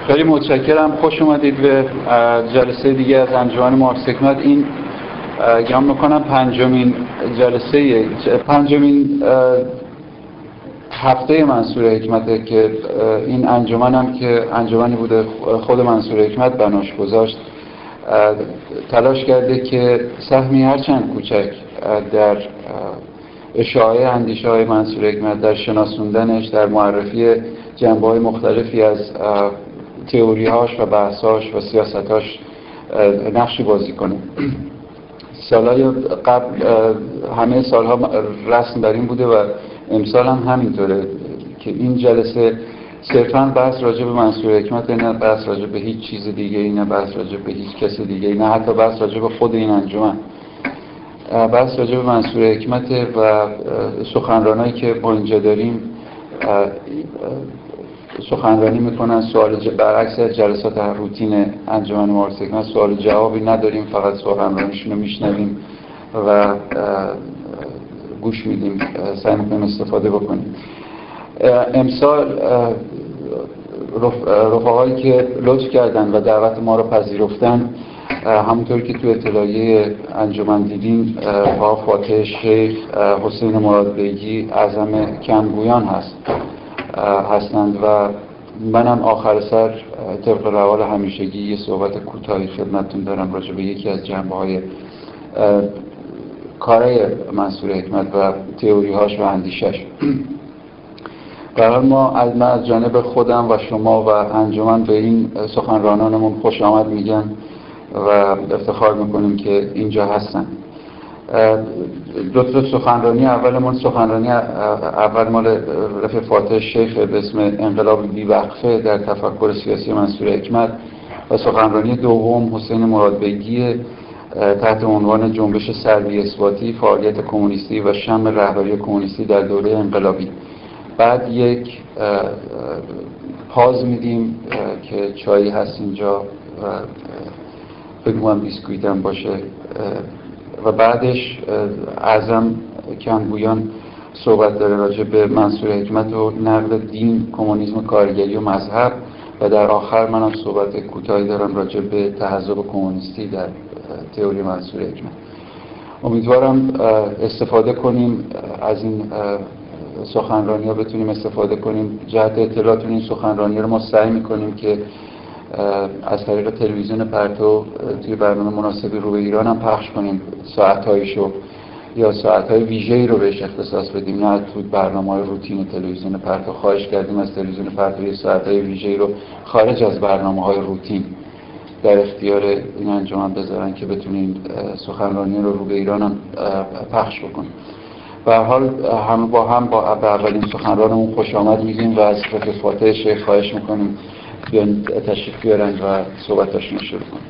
خیلی متشکرم. خوش اومدید به جلسه دیگه از انجمن مارکس حکمت. این گمان میکنم پنجمین هفته منصور حکمته که این انجمنم که انجمنی بوده خود منصور حکمت بناش گذاشت، تلاش کرده که سهمی هرچند کوچک در اشاعه اندیشه‌های منصور حکمت، در شناسوندنش، در معرفی جنبه‌های مختلفی از تئوری‌هاش و بحث‌هاش و سیاست‌هاش نقشی بازی کنه. سالهای قبل همه سالها رسم در این بوده و امسال هم همینطوره که این جلسه صرفاً بحث راجع به منصور حکمت، نه بحث راجع به هیچ چیز دیگه ای، نه بحث راجع به هیچ کس دیگه ای، نه حتی بحث راجع به خود این انجمن. بحث راجع به منصور حکمت و سخنرانایی که ما اینجا داریم سخنرانی میکنن، برعکس جلسات روتین انجمن مارکس حکمت سوال جوابی نداریم، فقط سخنرانیشون رو میشنویم و گوش میدیم، سعی میکنیم استفاده بکنیم. امسال رفقایی که لطف کردن و دعوت ما رو پذیرفتن، همونطور که تو اطلاعیه انجمن دیدین، فاتح شیخ، حسین مرادبیگی، اعظم کمگویان هستند و منم آخر سر طبق روال همیشگی یه صحبت کوتاهی خدمتتون دارم راجع به یکی از جنبه‌های کارهای منصور حکمت و تئوری‌هاش و اندیشش. برای من از جانب خودم و شما و انجمن به این سخنرانانمون خوش آمد میگم و افتخار میکنیم که اینجا هستن. دو تا سخنرانی اول مال رفیق فاتح شیخ به اسم انقلاب بی‌وقفه در تفکر سیاسی منصور حکمت و سخنرانی دوم حسین مرادبیگی تحت عنوان جنبش سلبی اثباتی، فعالیت کمونیستی و شم رهبری کمونیستی در دوره انقلابی. بعد یک پاز میدیم که چایی هست اینجا و بگویم بیسکویت هم باشه و بعدش اعظم کمگویان صحبت داره راجع به منصور حکمت و نقد دین، کمونیسم، کارگری و مذهب و در آخر منم صحبت کوتاهی دارم راجع به تحزب کمونیستی در تئوری منصور حکمت. امیدوارم استفاده کنیم از این سخنرانی ها، بتونیم استفاده کنیم. جهت اطلاعاتون این سخنرانی رو ما سعی میکنیم که از طریق تلویزیون پرتو توی برنامه مناسبی رو به ایران هم پخش کنیم، ساعت‌هایشو یا ساعت‌های ویژه‌ای رو بهش اختصاص بدیم، نه تو برنامه‌های روتین تلویزیون پرتو. خواهش کردیم از تلویزیون پرتو ساعت‌های ویژه‌ای رو خارج از برنامه‌های روتین در اختیار این انجمن بذارن که بتونیم سخنرانی رو به ایران هم پخش بکنیم. به هر حال همه با هم با اولین سخنرانمون خوش آمد میگیم و از رفیق فاتح شیخ خواهش میکنیم بیان تشریف بیارن و صحبتاشون شروع کنیم.